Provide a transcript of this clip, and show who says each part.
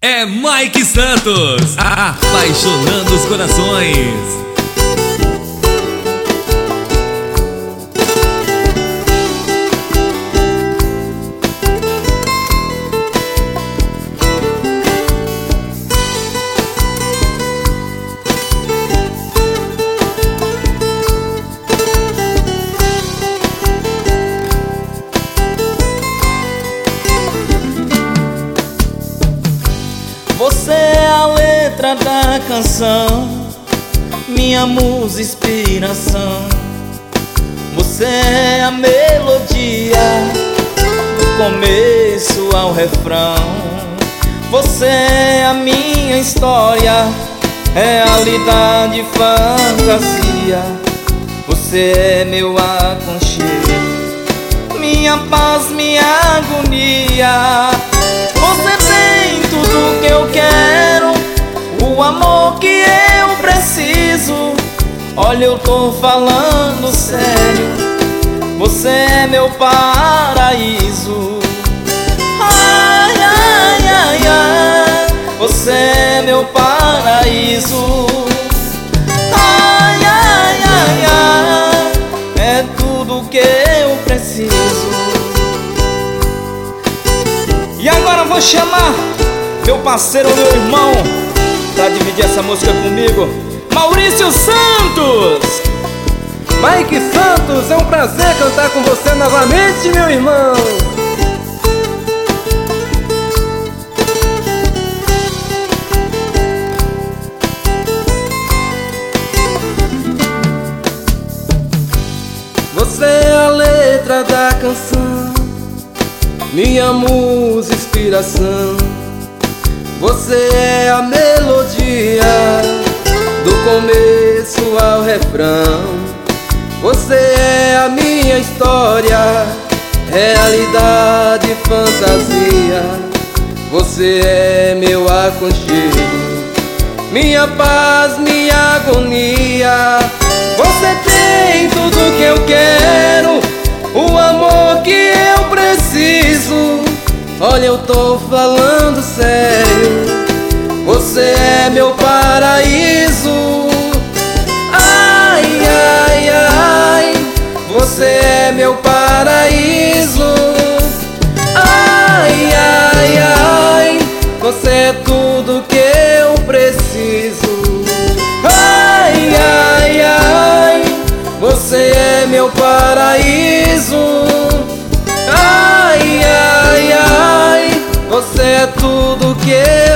Speaker 1: É Mike Santos, apaixonando os corações.
Speaker 2: Você é a letra da canção, minha musa, inspiração. Você é a melodia, do começo ao refrão. Você é a minha história, realidade, fantasia. Você é meu aconchego, minha paz, minha agonia. Você tem tudo que eu quero, o amor que eu preciso. Olha, eu tô falando sério, você é meu paraíso. Ai, ai, ai, ai, você é meu paraíso. Ai, ai, ai, ai, é tudo que eu preciso. E agora eu vou chamar meu parceiro, meu irmão, pra dividir essa música comigo, Maurício Santos.
Speaker 3: Mike Santos, é um prazer cantar com você novamente, meu irmão. Você é a letra da canção, minha musa, inspiração. Você é a melodia, do começo ao refrão. Você é a minha história, realidade, fantasia. Você é meu aconchego, minha paz, minha agonia. Você tem tudo que eu quero, o amor que eu preciso. Olha, eu tô falando sério, você é meu paraíso. Ai, ai, ai, você é meu paraíso. Ai, ai, ai, você é tudo que eu preciso. Ai, ai, ai, você é meu paraíso. Ai, ai, ai, você é tudo que